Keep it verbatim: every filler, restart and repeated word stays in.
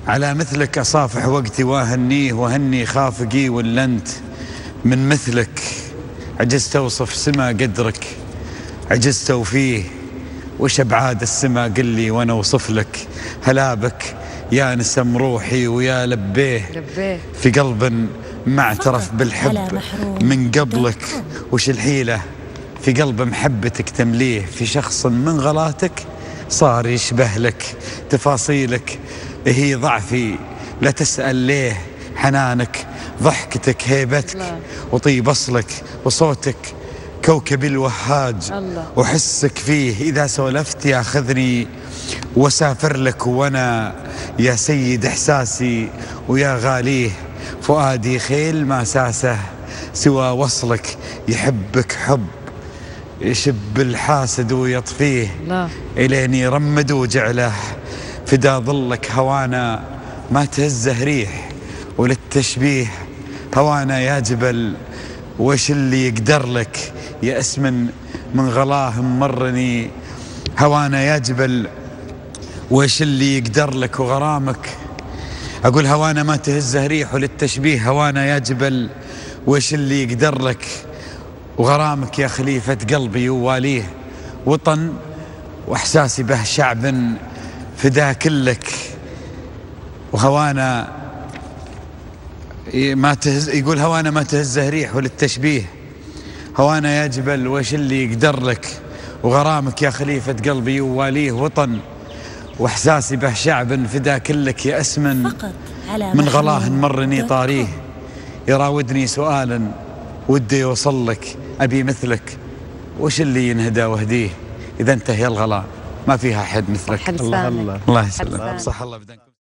على مثلك أصافح وقتي واهنيه وهني خافقي ولا أنت من مثلك عجزت أوصف سما قدرك عجزت وفيه وش أبعاد السما قل لي وأنا أوصف لك هلا بك يا نسم روحي ويا لبيه في قلب ما اعترف بالحب من قبلك وش الحيلة في قلب محبتك تمليه في شخص من غلاتك صار يشبه لك تفاصيلك هي ضعفي لا تسأل ليه حنانك ضحكتك هيبتك وطيب أصلك وصوتك كوكب الوهاج وحسك فيه إذا سولفت ياخذني وسافر لك وأنا يا سيد إحساسي ويا غاليه فؤادي خيل ما ساسه سوى وصلك يحبك حب يشب الحاسد ويطفيه إلين يرمد وجعله فدا ظلك هوانا ما تهزه ريح وللتشبيه هوانا يا جبل وش اللي يقدر لك يا اسم من غلاه مرني هوانا يا جبل وش اللي يقدر لك وغرامك أقول هوانا ما تهزه ريح وللتشبيه هوانا يا جبل وش اللي يقدر لك وغرامك يا خليفة قلبي وواليه وطن وإحساسي به شعب فدا كلك وهوانا ما تهز يقول هوانا ما تهزه ريح وللتشبيه هوانا يا جبل وش اللي يقدر لك وغرامك يا خليفة قلبي وواليه وطن وإحساسي به شعب فدا كلك يا اسم من غلاه مرني طاريه يراودني سؤالا ودي يوصل لك أبي مثلك وش اللي ينهدى وهديه إذا انتهي الغلا ما فيها حد مثلك الله الله الله يسلمك صح الله بدنك.